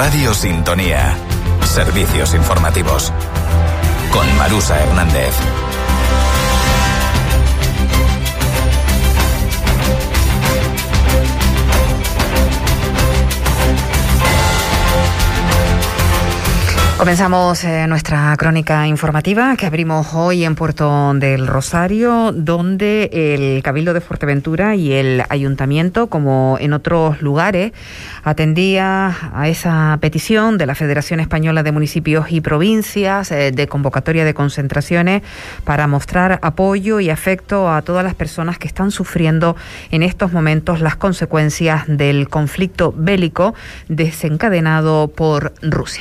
Radio Sintonía. Servicios informativos. Con Marusa Hernández. Comenzamos nuestra crónica informativa que abrimos hoy en Puerto del Rosario, donde el Cabildo de Fuerteventura y el Ayuntamiento, como en otros lugares, atendía a esa petición de la Federación Española de Municipios y Provincias de convocatoria de concentraciones para mostrar apoyo y afecto a todas las personas que están sufriendo en estos momentos las consecuencias del conflicto bélico desencadenado por Rusia.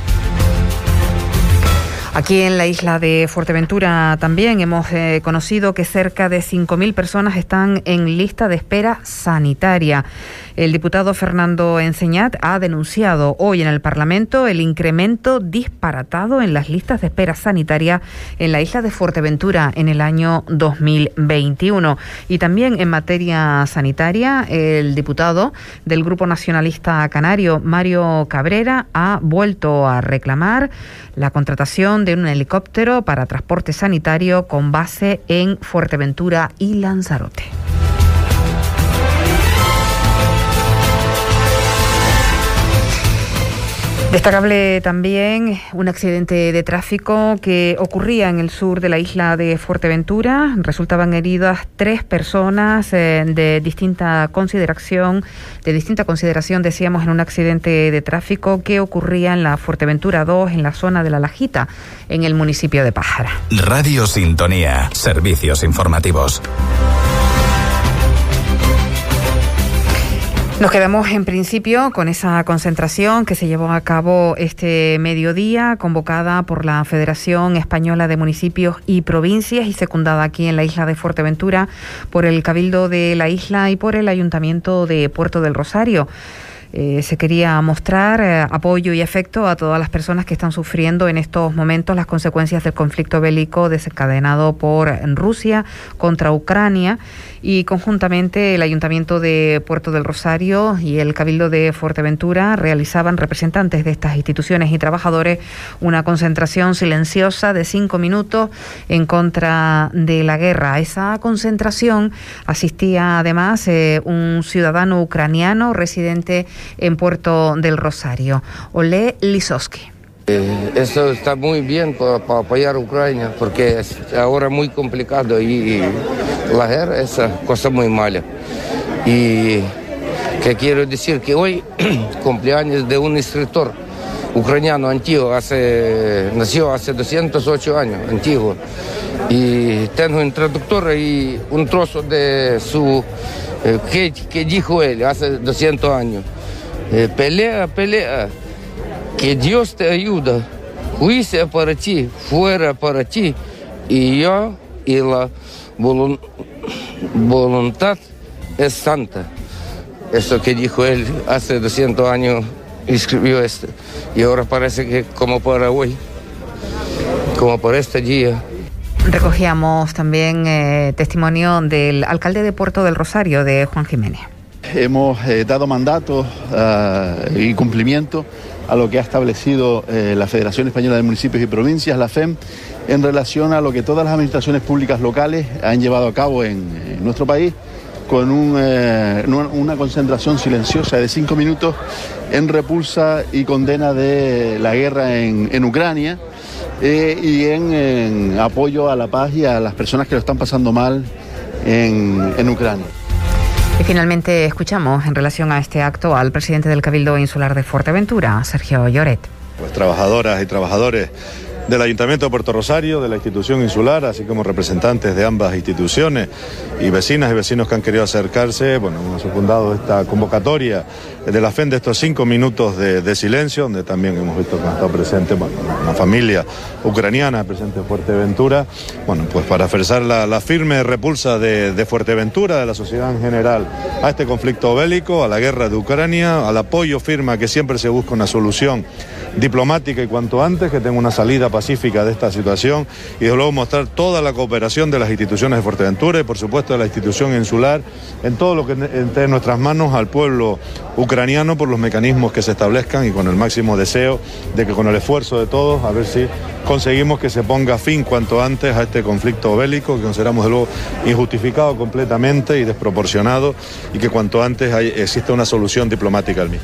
Aquí en la isla de Fuerteventura también hemos conocido que cerca de 5.000 personas están en lista de espera sanitaria. El diputado Fernando Enseñat ha denunciado hoy en el Parlamento el incremento disparatado en las listas de espera sanitaria en la isla de Fuerteventura en el año 2021. Y también en materia sanitaria, el diputado del Grupo Nacionalista Canario, Mario Cabrera, ha vuelto a reclamar la contratación de un helicóptero para transporte sanitario con base en Fuerteventura y Lanzarote. Destacable también un accidente de tráfico que ocurría en el sur de la isla de Fuerteventura. Resultaban heridas 3 personas de distinta consideración, decíamos, en un accidente de tráfico que ocurría en la Fuerteventura 2, en la zona de La Lajita, en el municipio de Pájara. Radio Sintonía, servicios informativos. Nos quedamos en principio con esa concentración que se llevó a cabo este mediodía, convocada por la Federación Española de Municipios y Provincias y secundada aquí en la isla de Fuerteventura por el Cabildo de la isla y por el Ayuntamiento de Puerto del Rosario. Se quería mostrar apoyo y afecto a todas las personas que están sufriendo en estos momentos las consecuencias del conflicto bélico desencadenado por Rusia contra Ucrania, y conjuntamente el Ayuntamiento de Puerto del Rosario y el Cabildo de Fuerteventura realizaban, representantes de estas instituciones y trabajadores, una concentración silenciosa de 5 minutos en contra de la guerra. A esa concentración asistía además un ciudadano ucraniano residente en Puerto del Rosario, Ole Lisowski. Esto está muy bien para apoyar a Ucrania, porque es ahora muy complicado y la guerra es cosa muy mala. Y que quiero decir que hoy cumpleaños de un escritor ucraniano antiguo, nació hace 208 años, antiguo. Y tengo un traductor y un trozo de su que dijo él hace 200 años. Pelea, pelea, que Dios te ayuda, juicio para ti, fuera para ti, y yo y la voluntad es santa. Eso que dijo él hace 200 años, escribió esto, y ahora parece que como para hoy, como por este día. Recogíamos también testimonio del alcalde de Puerto del Rosario, de Juan Jiménez. Hemos dado mandato y cumplimiento a lo que ha establecido la Federación Española de Municipios y Provincias, la FEM, en relación a lo que todas las administraciones públicas locales han llevado a cabo en nuestro país, con una concentración silenciosa de 5 minutos en repulsa y condena de la guerra en Ucrania y en apoyo a la paz y a las personas que lo están pasando mal en Ucrania. Y finalmente escuchamos en relación a este acto al presidente del Cabildo Insular de Fuerteventura, Sergio Lloret. Pues trabajadoras y trabajadores del Ayuntamiento de Puerto Rosario, de la institución insular, así como representantes de ambas instituciones y vecinas y vecinos que han querido acercarse, hemos secundado esta convocatoria de la FEM de estos 5 minutos de silencio, donde también hemos visto que han estado presentes una familia ucraniana presente en Fuerteventura, pues para expresar la firme repulsa de Fuerteventura, de la sociedad en general, a este conflicto bélico, a la guerra de Ucrania, al apoyo firme a que siempre se busca una solución diplomática y cuanto antes, que tenga una salida pacífica de esta situación y de luego mostrar toda la cooperación de las instituciones de Fuerteventura y por supuesto de la institución insular en todo lo que esté en nuestras manos al pueblo ucraniano por los mecanismos que se establezcan y con el máximo deseo de que con el esfuerzo de todos a ver si conseguimos que se ponga fin cuanto antes a este conflicto bélico que consideramos de luego injustificado completamente y desproporcionado y que cuanto antes exista una solución diplomática al mismo.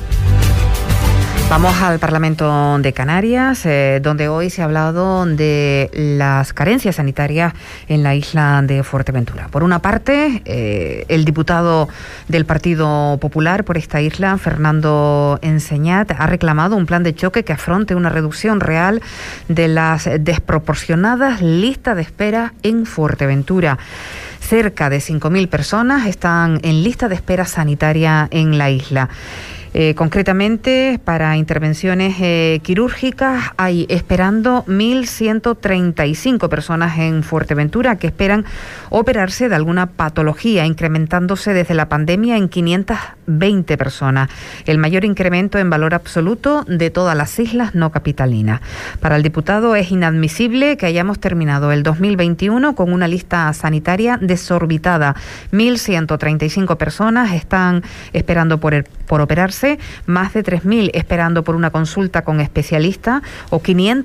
Vamos al Parlamento de Canarias, donde hoy se ha hablado de las carencias sanitarias en la isla de Fuerteventura. Por una parte, el diputado del Partido Popular por esta isla, Fernando Enseñat, ha reclamado un plan de choque que afronte una reducción real de las desproporcionadas listas de espera en Fuerteventura. Cerca de 5.000 personas están en lista de espera sanitaria en la isla. Concretamente, para intervenciones quirúrgicas hay esperando 1.135 personas en Fuerteventura que esperan operarse de alguna patología, incrementándose desde la pandemia en 520 personas, el mayor incremento en valor absoluto de todas las islas no capitalinas. Para el diputado es inadmisible que hayamos terminado el 2021 con una lista sanitaria desorbitada. 1.135 personas están esperando por operarse, más de 3.000 esperando por una consulta con especialista o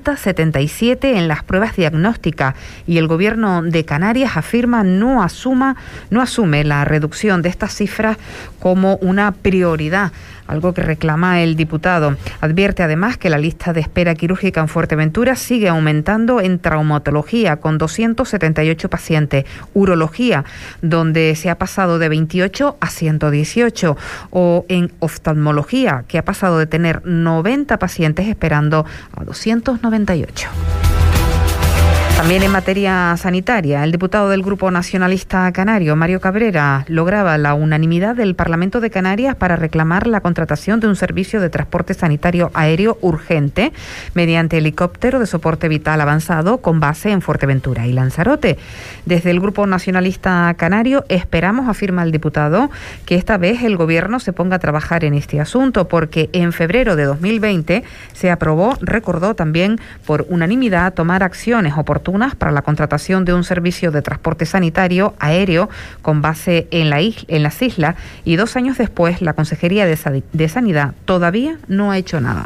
577 en las pruebas diagnósticas, y el Gobierno de Canarias afirma no asume la reducción de estas cifras como una prioridad, algo que reclama el diputado. Advierte además que la lista de espera quirúrgica en Fuerteventura sigue aumentando en traumatología, con 278 pacientes, urología, donde se ha pasado de 28 a 118, o en oftalmología, que ha pasado de tener 90 pacientes esperando a 298. También en materia sanitaria, el diputado del Grupo Nacionalista Canario, Mario Cabrera, lograba la unanimidad del Parlamento de Canarias para reclamar la contratación de un servicio de transporte sanitario aéreo urgente mediante helicóptero de soporte vital avanzado con base en Fuerteventura y Lanzarote. Desde el Grupo Nacionalista Canario esperamos, afirma el diputado, que esta vez el Gobierno se ponga a trabajar en este asunto, porque en febrero de 2020 se aprobó, recordó también, por unanimidad tomar acciones oportunas para la contratación de un servicio de transporte sanitario aéreo con base en las islas, y 2 años después la Consejería de Sanidad todavía no ha hecho nada.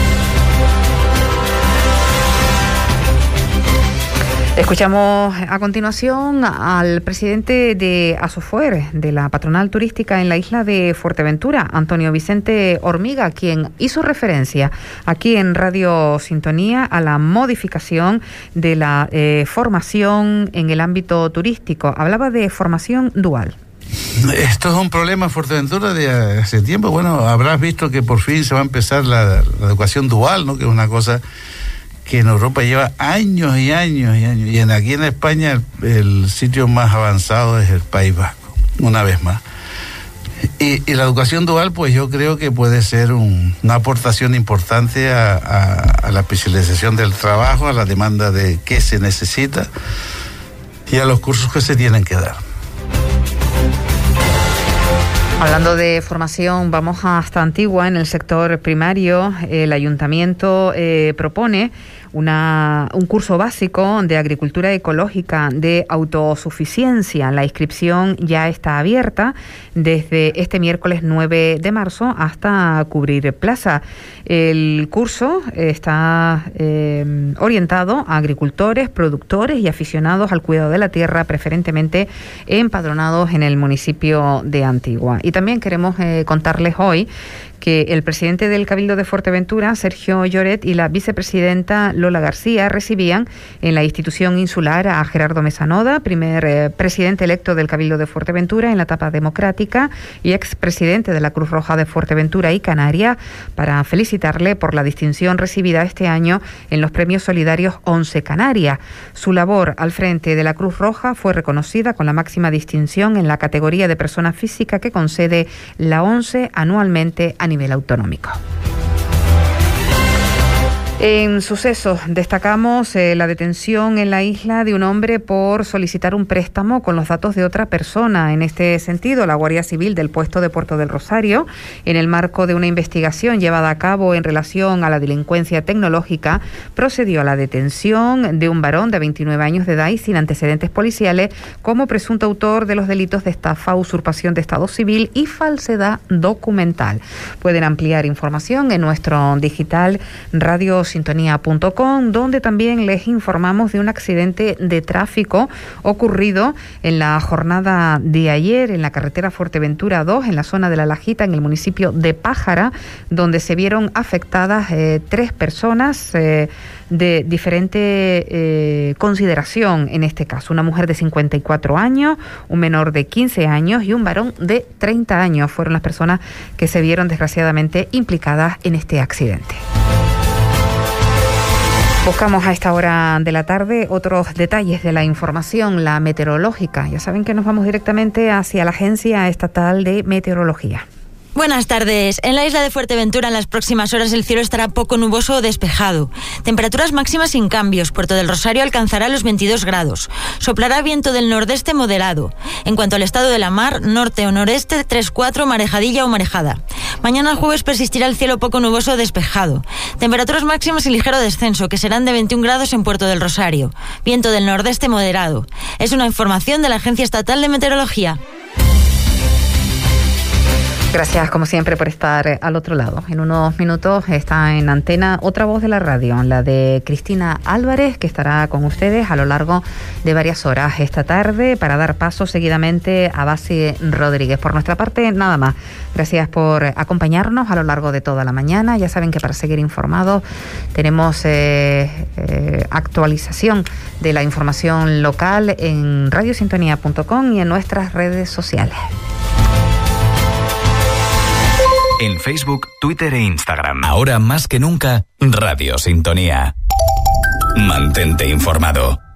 Escuchamos a continuación al presidente de Asofuer, de la patronal turística en la isla de Fuerteventura, Antonio Vicente Hormiga, quien hizo referencia aquí en Radio Sintonía a la modificación de la formación en el ámbito turístico. Hablaba de formación dual. Esto es un problema en Fuerteventura de hace tiempo. Bueno, habrás visto que por fin se va a empezar la educación dual, ¿no? Que es una cosa que en Europa lleva años y años y años, y aquí en España el sitio más avanzado es el País Vasco, una vez más. Y la educación dual, pues yo creo que puede ser una aportación importante a la especialización del trabajo, a la demanda de qué se necesita y a los cursos que se tienen que dar. Hablando de formación, vamos hasta Antigua. En el sector primario, el ayuntamiento propone un curso básico de agricultura ecológica de autosuficiencia. La inscripción ya está abierta desde este miércoles 9 de marzo hasta cubrir plaza. El curso está orientado a agricultores, productores y aficionados al cuidado de la tierra, preferentemente empadronados en el municipio de Antigua. Y también queremos contarles hoy que el presidente del Cabildo de Fuerteventura, Sergio Lloret, y la vicepresidenta Lola García recibían en la institución insular a Gerardo Mesanoda, primer presidente electo del Cabildo de Fuerteventura en la etapa democrática y expresidente de la Cruz Roja de Fuerteventura y Canarias, para felicitarle por la distinción recibida este año en los premios solidarios 11 Canarias. Su labor al frente de la Cruz Roja fue reconocida con la máxima distinción en la categoría de persona física que concede la 11 anualmente a nivel autonómico. En sucesos destacamos la detención en la isla de un hombre por solicitar un préstamo con los datos de otra persona. En este sentido, la Guardia Civil del puesto de Puerto del Rosario, en el marco de una investigación llevada a cabo en relación a la delincuencia tecnológica, procedió a la detención de un varón de 29 años de edad y sin antecedentes policiales como presunto autor de los delitos de estafa, usurpación de estado civil y falsedad documental. Pueden ampliar información en nuestro digital radiosintonía.com, donde también les informamos de un accidente de tráfico ocurrido en la jornada de ayer en la carretera Fuerteventura 2, en la zona de La Lajita, en el municipio de Pájara, donde se vieron afectadas 3 personas de diferente consideración en este caso. Una mujer de 54 años, un menor de 15 años y un varón de 30 años fueron las personas que se vieron desgraciadamente implicadas en este accidente. Buscamos a esta hora de la tarde otros detalles de la información, la meteorológica. Ya saben que nos vamos directamente hacia la Agencia Estatal de Meteorología. Buenas tardes. En la isla de Fuerteventura en las próximas horas el cielo estará poco nuboso o despejado. Temperaturas máximas sin cambios. Puerto del Rosario alcanzará los 22 grados. Soplará viento del nordeste moderado. En cuanto al estado de la mar, norte o noreste 3-4, marejadilla o marejada. Mañana jueves persistirá el cielo poco nuboso o despejado. Temperaturas máximas y ligero descenso, que serán de 21 grados en Puerto del Rosario. Viento del nordeste moderado. Es una información de la Agencia Estatal de Meteorología. Gracias, como siempre, por estar al otro lado. En unos minutos está en antena otra voz de la radio, la de Cristina Álvarez, que estará con ustedes a lo largo de varias horas esta tarde para dar paso seguidamente a Basi Rodríguez. Por nuestra parte, nada más. Gracias por acompañarnos a lo largo de toda la mañana. Ya saben que para seguir informados tenemos actualización de la información local en radiosintonía.com y en nuestras redes sociales. En Facebook, Twitter e Instagram. Ahora más que nunca, Radio Sintonía. Mantente informado.